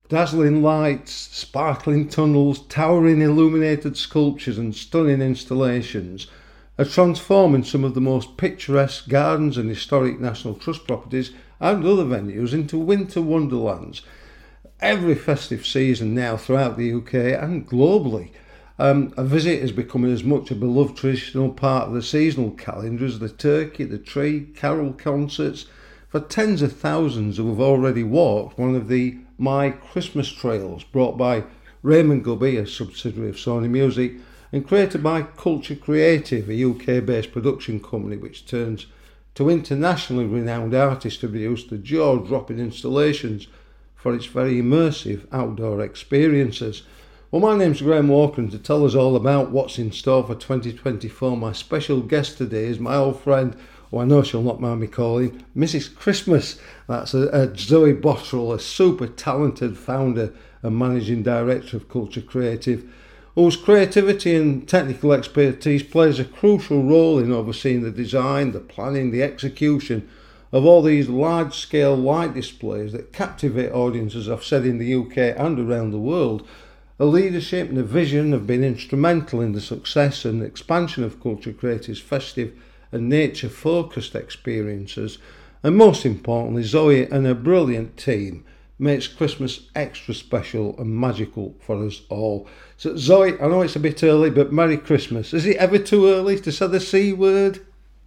Dazzling lights, sparkling tunnels, towering illuminated sculptures, and stunning installations are transforming some of the most picturesque gardens and historic National Trust properties and other venues into winter wonderlands. Every festive season now throughout the UK and globally, a visit is becoming as much a beloved traditional part of the seasonal calendar as the turkey, the tree, carol concerts, for tens of thousands who have already walked one of the My Christmas Trails brought by Raymond Gubby, a subsidiary of Sony Music, and created by Culture Creative, a UK-based production company which turns to internationally renowned artists to produce the jaw-dropping installations for its very immersive outdoor experiences. Well, my name's Graham Walker, and to tell us all about what's in store for 2024, my special guest today is my old friend, who I know she'll not mind me calling, Mrs. Christmas. That's Zoe Bottrell, a super talented founder and managing director of Culture Creative, whose creativity and technical expertise plays a crucial role in overseeing the design, the planning, the execution of all these large-scale light displays that captivate audiences, I've said, in the UK and around the world. Her leadership and her vision have been instrumental in the success and expansion of Culture Creative's festive and nature-focused experiences. And most importantly, Zoe and her brilliant team makes Christmas extra special and magical for us all. So Zoe, I know it's a bit early, but Merry Christmas. Is it ever too early to say the C word?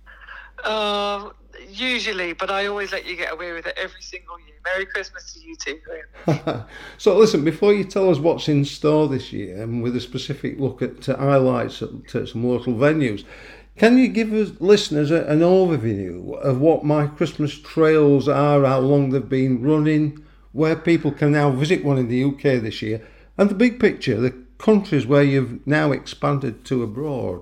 Usually, but I always let you get away with it every single year. Merry Christmas to you too, Graham. So listen, before you tell us what's in store this year, and with a specific look at highlights at some local venues, can you give us listeners an overview of what My Christmas Trails are, how long they've been running, where people can now visit one in the UK this year, and the big picture, the countries where you've now expanded to abroad?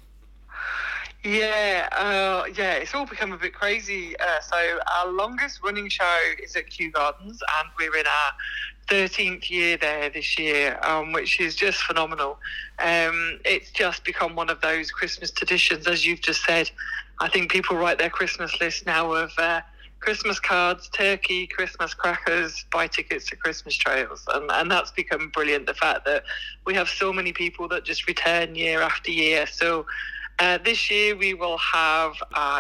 Yeah, it's all become a bit crazy. So our longest running show is at Kew Gardens, and we're in our 13th year there this year, which is just phenomenal. It's just become one of those Christmas traditions, as you've just said. I think people write their Christmas list now of Christmas cards, turkey, Christmas crackers, buy tickets to Christmas trails. And that's become brilliant, the fact that we have so many people that just return year after year. So this year we will have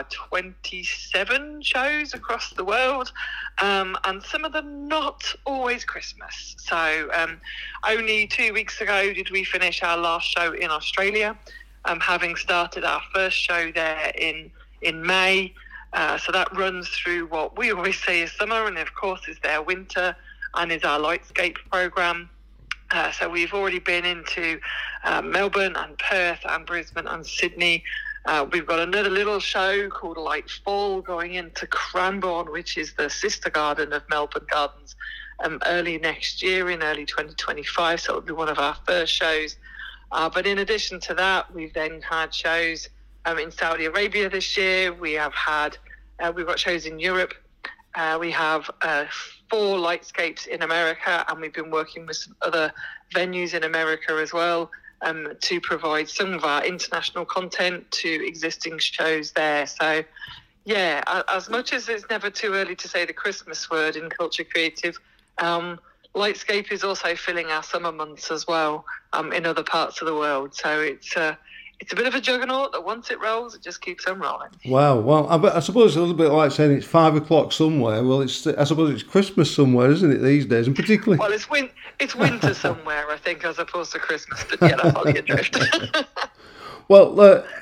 27 shows across the world, and some of them not always Christmas. So only 2 weeks ago did we finish our last show in Australia, having started our first show there in May. So that runs through what we always say is summer, and of course is their winter, and is our Lightscape programme. So we've already been into Melbourne and Perth and Brisbane and Sydney. We've got another little show called Lightfall going into Cranbourne, which is the sister garden of Melbourne Gardens, early next year, in early 2025. So it'll be one of our first shows. But in addition to that, we've then had shows in Saudi Arabia this year. We've got shows in Europe. We have 4 Lightscapes in America, and we've been working with some other venues in America as well, to provide some of our international content to existing shows there. So, yeah, as much as it's never too early to say the Christmas word in Culture Creative, Lightscape is also filling our summer months as well, in other parts of the world. So it's a bit of a juggernaut that once it rolls, it just keeps on rolling. Wow. Well, I suppose it's a little bit like saying it's 5 o'clock somewhere. Well, I suppose it's Christmas somewhere, isn't it, these days? And particularly... Well, it's winter somewhere, I think, as opposed to Christmas. But yeah, I follow your drift. Well,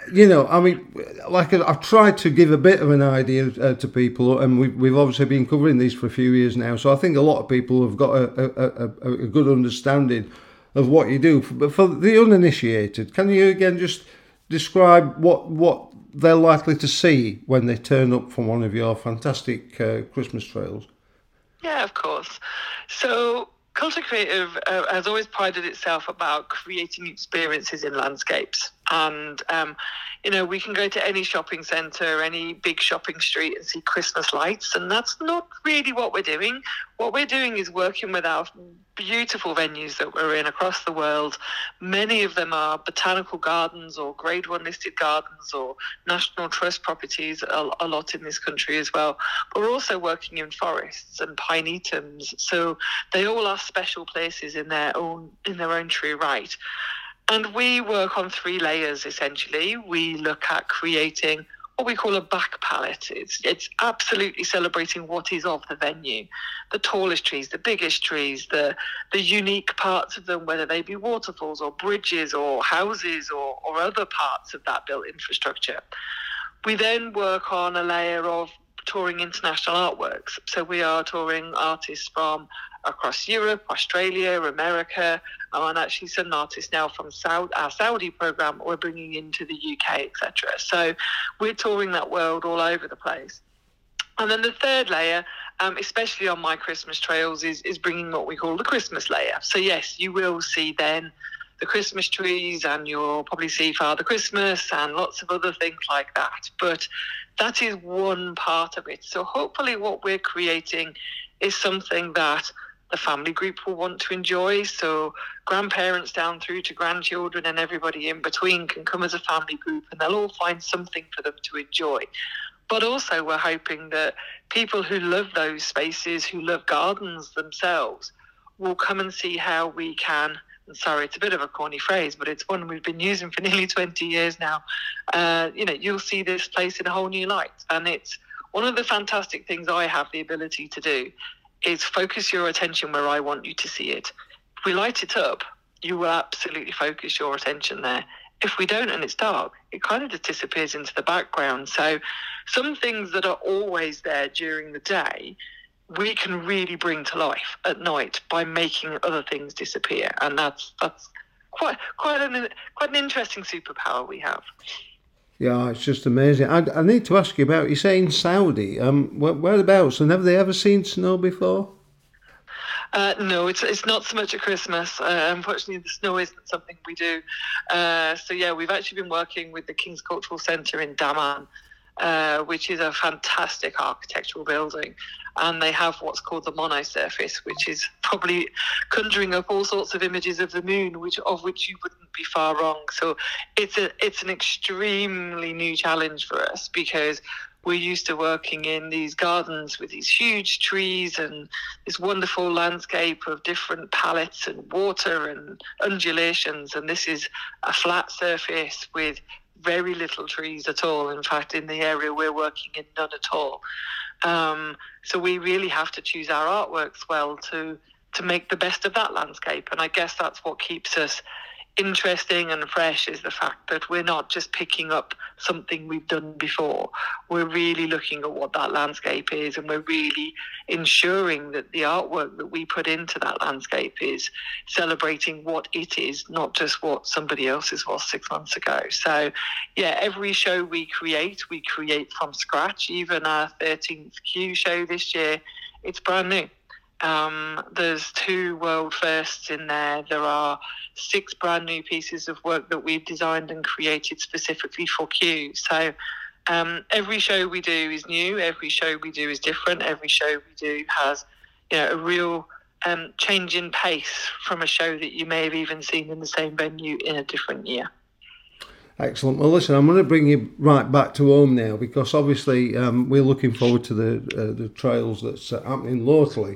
I've tried to give a bit of an idea to people, and we've obviously been covering these for a few years now, so I think a lot of people have got a good understanding of what you do. But for the uninitiated, can you again just describe what they're likely to see when they turn up for one of your fantastic Christmas trails? Yeah, of course. So Culture Creative has always prided itself about creating experiences in landscapes. And we can go to any shopping centre, any big shopping street and see Christmas lights, and that's not really what we're doing. What we're doing is working with our beautiful venues that we're in across the world. Many of them are botanical gardens or Grade 1 listed gardens or National Trust properties, a lot in this country as well. But we're also working in forests and pineatums, so they all are special places in their own true right. And we work on 3 layers, essentially. We look at creating what we call a back palette. It's absolutely celebrating what is of the venue. The tallest trees, the biggest trees, the unique parts of them, whether they be waterfalls or bridges or houses or other parts of that built infrastructure. We then work on a layer of touring international artworks. So we are touring artists from across Europe, Australia, America, and actually some artists now from our Saudi program we're bringing into the UK, etc. So we're touring that world all over the place. And then the third layer, especially on my Christmas trails, is bringing what we call the Christmas layer. So yes, you will see then the Christmas trees, and you'll probably see Father Christmas and lots of other things like that. But that is one part of it. So hopefully what we're creating is something that the family group will want to enjoy. So grandparents down through to grandchildren and everybody in between can come as a family group, and they'll all find something for them to enjoy. But also we're hoping that people who love those spaces, who love gardens themselves, will come and see how we can, and sorry, it's a bit of a corny phrase, but it's one we've been using for nearly 20 years now. You'll see this place in a whole new light. And it's one of the fantastic things I have the ability to do is focus your attention where I want you to see it. If we light it up, you will absolutely focus your attention there. If we don't and it's dark, it kind of just disappears into the background. So some things that are always there during the day, we can really bring to life at night by making other things disappear. And that's quite an interesting superpower we have. Yeah, it's just amazing. I need to ask you about, you're saying Saudi, whereabouts, and have they ever seen snow before? No, it's not so much at Christmas. Unfortunately, the snow isn't something we do. We've actually been working with the King's Cultural Centre in Daman, which is a fantastic architectural building. And they have what's called the monosurface, which is probably conjuring up all sorts of images of the moon, of which you wouldn't be far wrong. So it's an extremely new challenge for us, because we're used to working in these gardens with these huge trees and this wonderful landscape of different palettes and water and undulations. And this is a flat surface with very little trees at all. In fact, in the area we're working in, none at all. So we really have to choose our artworks well to make the best of that landscape. And I guess that's what keeps us interesting and fresh, is the fact that we're not just picking up something we've done before. We're really looking at what that landscape is, and we're really ensuring that the artwork that we put into that landscape is celebrating what it is, not just what somebody else's was 6 months ago. So yeah, every show we create from scratch. Even our 13th Q show this year, it's brand new. There's 2 world firsts in there. There are 6 brand new pieces of work that we've designed and created specifically for Q. So every show we do is new. Every show we do is different. Every show we do has, a real change in pace from a show that you may have even seen in the same venue in a different year. Excellent. Well, listen, I'm going to bring you right back to home now, because obviously we're looking forward to the trails that's happening locally.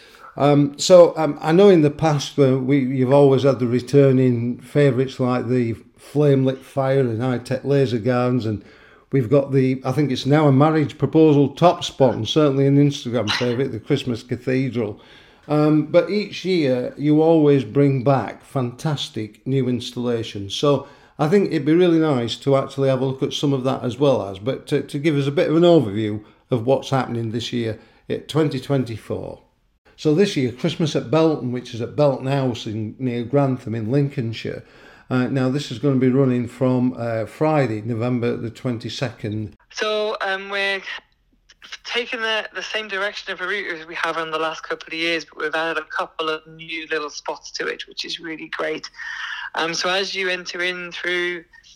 I know in the past you've always had the returning favourites like the Flame Lit Fire and High Tech Laser Gardens, and we've got I think it's now a marriage proposal top spot, and certainly an Instagram favourite, the Christmas Cathedral. But each year you always bring back fantastic new installations. So I think it'd be really nice to actually have a look at some of that as well as, but to give us a bit of an overview of what's happening this year at 2024. So this year, Christmas at Belton, which is at Belton House near Grantham in Lincolnshire. Now this is going to be running from Friday, November the 22nd. So we're taking the same direction of a route as we have in the last couple of years, but we've added a couple of new little spots to it, which is really great. So as you enter in through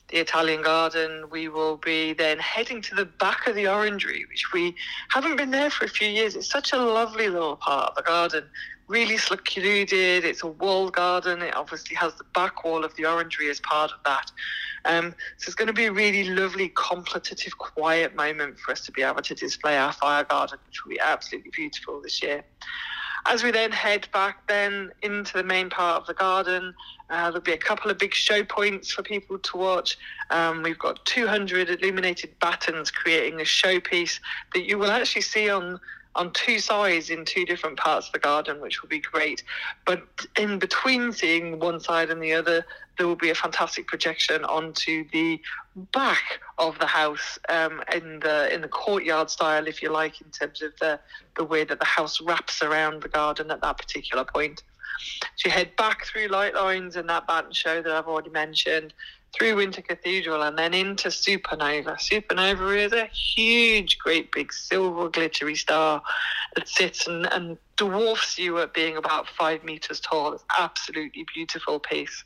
the Italian garden, we will be then heading to the back of the orangery, which we haven't been there for a few years. It's such a lovely little part of the garden, really secluded. It's a walled garden. It obviously has the back wall of the orangery as part of that. So it's going to be a really lovely, contemplative, quiet moment for us to be able to display our fire garden, which will be absolutely beautiful this year. As we then head back then into the main part of the garden, there'll be a couple of big show points for people to watch. We've got 200 illuminated battens creating a showpiece that you will actually see on two sides in two different parts of the garden, which will be great. But in between seeing one side and the other, there will be a fantastic projection onto the back of the house, in the courtyard style, if you like, in terms of the way that the house wraps around the garden at that particular point. So you head back through Light Lines and that batten show that I've already mentioned, through Winter Cathedral, and then into Supernova. Supernova is a huge, great big silver glittery star that sits and dwarfs you at being about 5 meters tall. It's absolutely beautiful piece.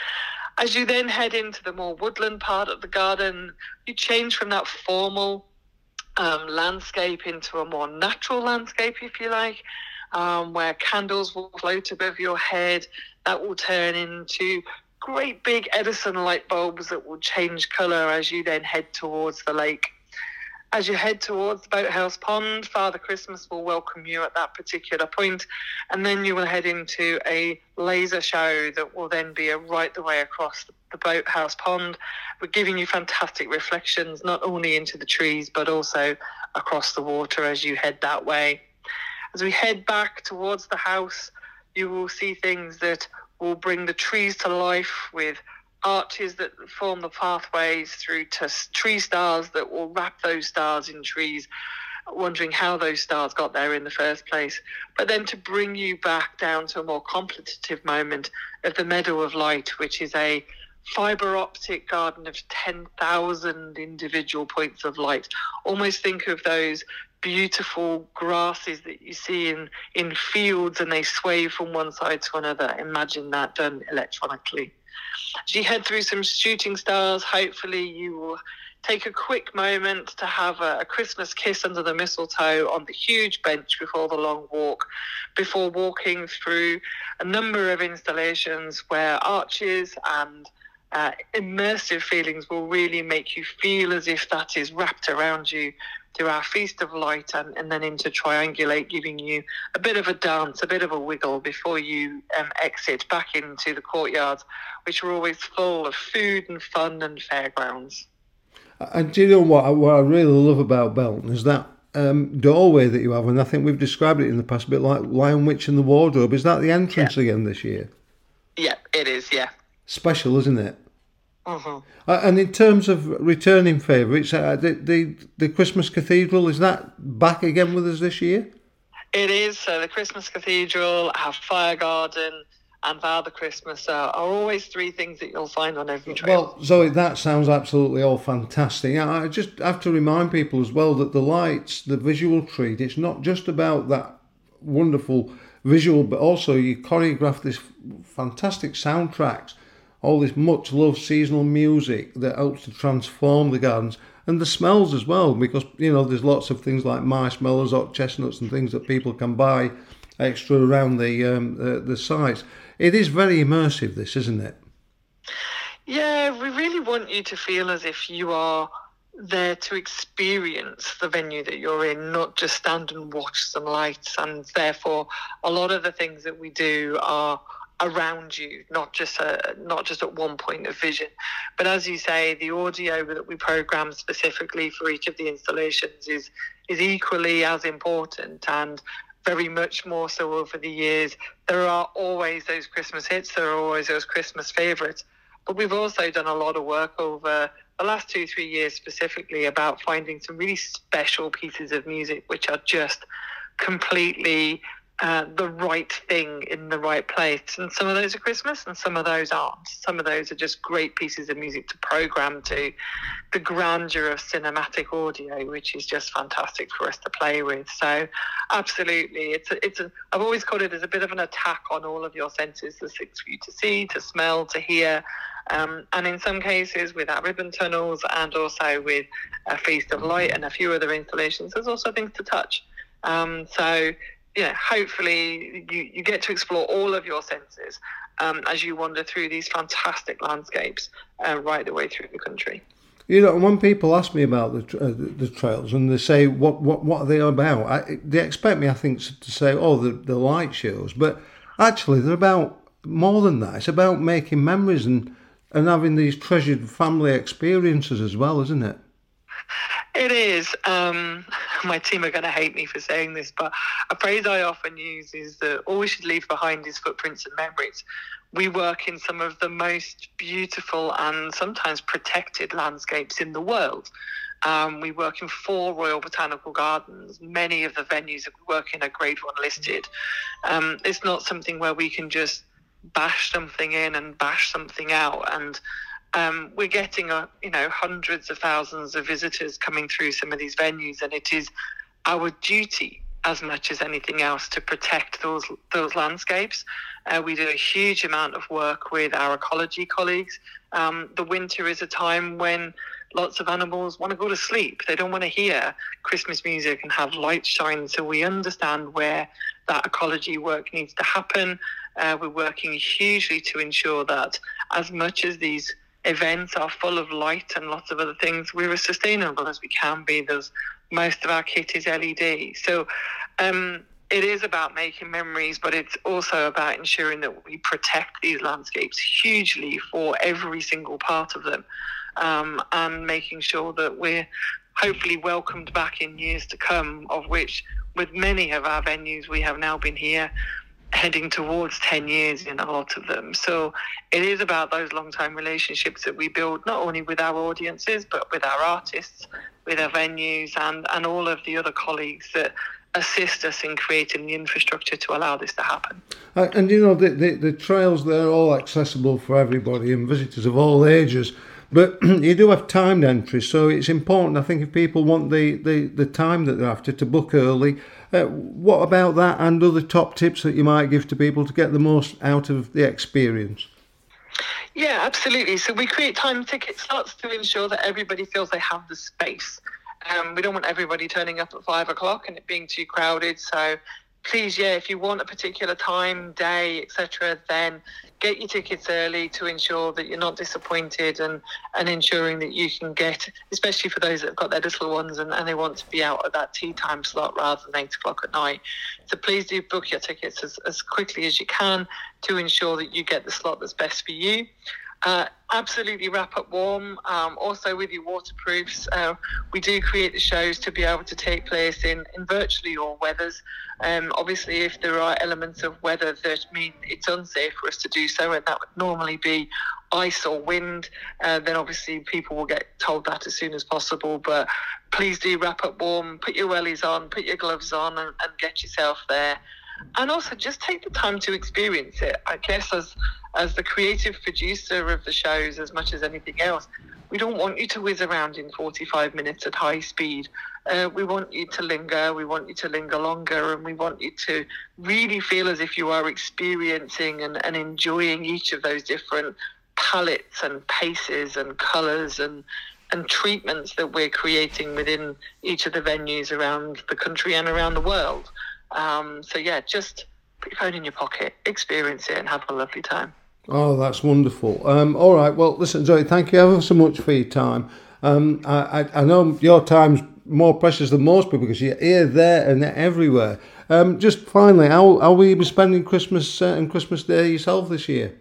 As you then head into the more woodland part of the garden, you change from that formal landscape into a more natural landscape, if you like, where candles will float above your head. That will turn into great big Edison light bulbs that will change colour as you then head towards the lake. As you head towards the Boathouse Pond, Father Christmas will welcome you at that particular point, and then you will head into a laser show that will then be right the way across the Boathouse Pond. We're giving you fantastic reflections, not only into the trees, but also across the water as you head that way. As we head back towards the house, you will see things that will bring the trees to life, with arches that form the pathways through to tree stars that will wrap those stars in trees, wondering how those stars got there in the first place. But then to bring you back down to a more contemplative moment of the Meadow of Light, which is a fibre optic garden of 10,000 individual points of light. Almost think of those beautiful grasses that you see in fields, and they sway from one side to another. Imagine that done electronically. As you head through some shooting stars, hopefully you will take a quick moment to have a Christmas kiss under the mistletoe on the huge bench before the long walk, before walking through a number of installations where arches and immersive feelings will really make you feel as if that is wrapped around you through our Feast of Light, and then into Triangulate, giving you a bit of a dance, a bit of a wiggle before you exit back into the courtyards, which are always full of food and fun and fairgrounds. And do you know what I really love about Belton is that doorway that you have, and I think we've described it in the past a bit like Lion Witch and the Wardrobe. Is that the entrance again this year? Yeah, it is, yeah. Special, isn't it? Mm-hmm. And in terms of returning favourites, the Christmas Cathedral, is that back again with us this year? It is. So the Christmas Cathedral, our Fire Garden, and Father Christmas are always three things that you'll find on every trail. Well, Zoe, that sounds absolutely all fantastic. I just have to remind people as well that the lights, the visual treat, it's not just about that wonderful visual, but also you choreograph this fantastic soundtracks, all this much loved seasonal music that helps to transform the gardens, and the smells as well, because there's lots of things like marshmallows, hot chestnuts, and things that people can buy extra around the sites. It is very immersive, this, isn't it? Yeah, we really want you to feel as if you are there to experience the venue that you're in, not just stand and watch some lights. And therefore, a lot of the things that we do are around you, not just at one point of vision. But as you say, the audio that we program specifically for each of the installations is equally as important, and very much more so over the years. There are always those Christmas hits, there are always those Christmas favourites, but we've also done a lot of work over the last 2-3 years specifically about finding some really special pieces of music which are just completely the right thing in the right place. And some of those are Christmas and some of those aren't. Some of those are just great pieces of music to program to. The grandeur of cinematic audio, which is just fantastic for us to play with. So absolutely, I've always called it as a bit of an attack on all of your senses, the six for you to see, to smell, to hear. And in some cases with our ribbon tunnels and also with a Feast of Light and a few other installations, there's also things to touch. Hopefully you get to explore all of your senses as you wander through these fantastic landscapes right the way through the country. When people ask me about the trails and they say what are they about, they expect me, I think, to say, the light shows, but actually they're about more than that. It's about making memories and having these treasured family experiences as well, isn't it? It is. My team are going to hate me for saying this, but a phrase I often use is that all we should leave behind is footprints and memories. We work in some of the most beautiful and sometimes protected landscapes in the world. We work in 4 Royal Botanical Gardens. Many of the venues that we work in are Grade 1 listed. It's not something where we can just bash something in and bash something out. And we're getting hundreds of thousands of visitors coming through some of these venues, and it is our duty as much as anything else to protect those landscapes. We do a huge amount of work with our ecology colleagues. The winter is a time when lots of animals want to go to sleep. They don't want to hear Christmas music and have lights shine. So we understand where that ecology work needs to happen. We're working hugely to ensure that as much as these events are full of light and lots of other things, we're as sustainable as we can be. Most of our kit is LED. So it is about making memories, but it's also about ensuring that we protect these landscapes hugely for every single part of them, and making sure that we're hopefully welcomed back in years to come, of which with many of our venues we have now been here heading towards 10 years in a lot of them. So it is about those long-term relationships that we build, not only with our audiences, but with our artists, with our venues, and all of the other colleagues that assist us in creating the infrastructure to allow this to happen. And the trails, they're all accessible for everybody and visitors of all ages, but you do have timed entry, so it's important, I think, if people want the time that they're after, to book early. What about that and other top tips that you might give to people to get the most out of the experience? Yeah, absolutely. So we create time ticket slots to ensure that everybody feels they have the space. We don't want everybody turning up at 5 o'clock and it being too crowded. So please, if you want a particular time, day, etc., then get your tickets early to ensure that you're not disappointed, and ensuring that you can get, especially for those that have got their little ones and they want to be out at that tea time slot rather than 8 o'clock at night. So please do book your tickets as quickly as you can to ensure that you get the slot that's best for you. Absolutely wrap up warm. Also with your waterproofs, we do create the shows to be able to take place in virtually all weathers. Obviously, if there are elements of weather that mean it's unsafe for us to do so, and that would normally be ice or wind, then obviously people will get told that as soon as possible. But please do wrap up warm, put your wellies on, put your gloves on, and get yourself there. And also just take the time to experience it. I guess as the creative producer of the shows, as much as anything else, we don't want you to whiz around in 45 minutes at high speed. We want you to linger, we want you to linger longer, and we want you to really feel as if you are experiencing and enjoying each of those different palettes and paces and colours and treatments that we're creating within each of the venues around the country and around the world. Just put your phone in your pocket, experience it, and have a lovely time. Oh, that's wonderful. All right, well, listen, Zoe, thank you ever so much for your time. I know your time's more precious than most people because you're here, there, and everywhere. Just finally, how will you be spending Christmas and Christmas Day yourself this year?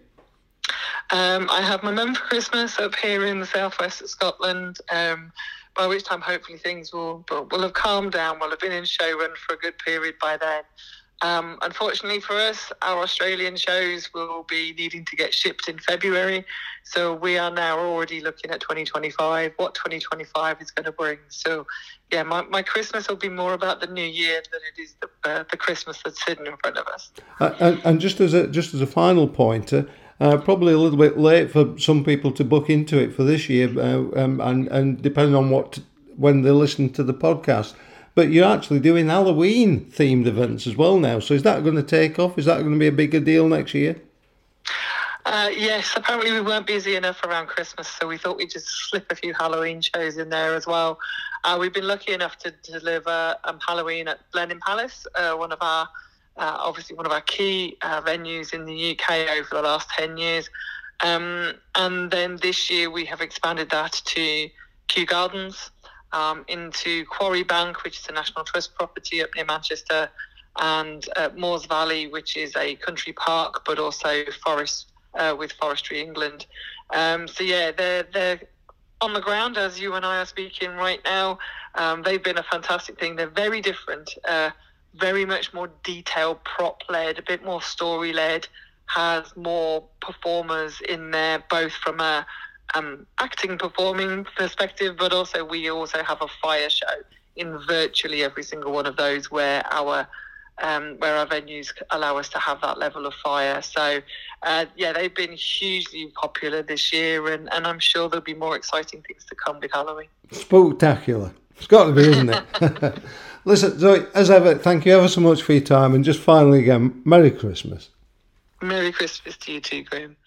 I have my mum for Christmas up here in the southwest of Scotland, by which time hopefully things will have calmed down. We'll have been in showrun for a good period by then. Unfortunately for us, our Australian shows will be needing to get shipped in February. So we are now already looking at 2025, what 2025 is going to bring. So, yeah, my Christmas will be more about the new year than it is the Christmas that's sitting in front of us. And just as a final pointer, probably a little bit late for some people to book into it for this year, and depending on when they listen to the podcast. But you're actually doing Halloween themed events as well now. So is that going to take off? Is that going to be a bigger deal next year? Yes, apparently we weren't busy enough around Christmas, so we thought we'd just slip a few Halloween shows in there as well. We've been lucky enough to deliver Halloween at Blenheim Palace, one of our key venues in the UK over the last 10 years. And then this year we have expanded that to Kew Gardens, into Quarry Bank, which is a National Trust property up near Manchester, and Moors Valley, which is a country park, but also forest with Forestry England. So yeah, they're on the ground as you and I are speaking right now. They've been a fantastic thing. They're very different, very much more detailed, prop-led, a bit more story-led, has more performers in there, both from a acting, performing perspective, but also we also have a fire show in virtually every single one of those where our venues allow us to have that level of fire. So they've been hugely popular this year, and I'm sure there'll be more exciting things to come with Halloween. Spooktacular. It's got to be, isn't it? Listen, Zoe, as ever, thank you ever so much for your time, and just finally again, Merry Christmas. Merry Christmas to you too, Graham.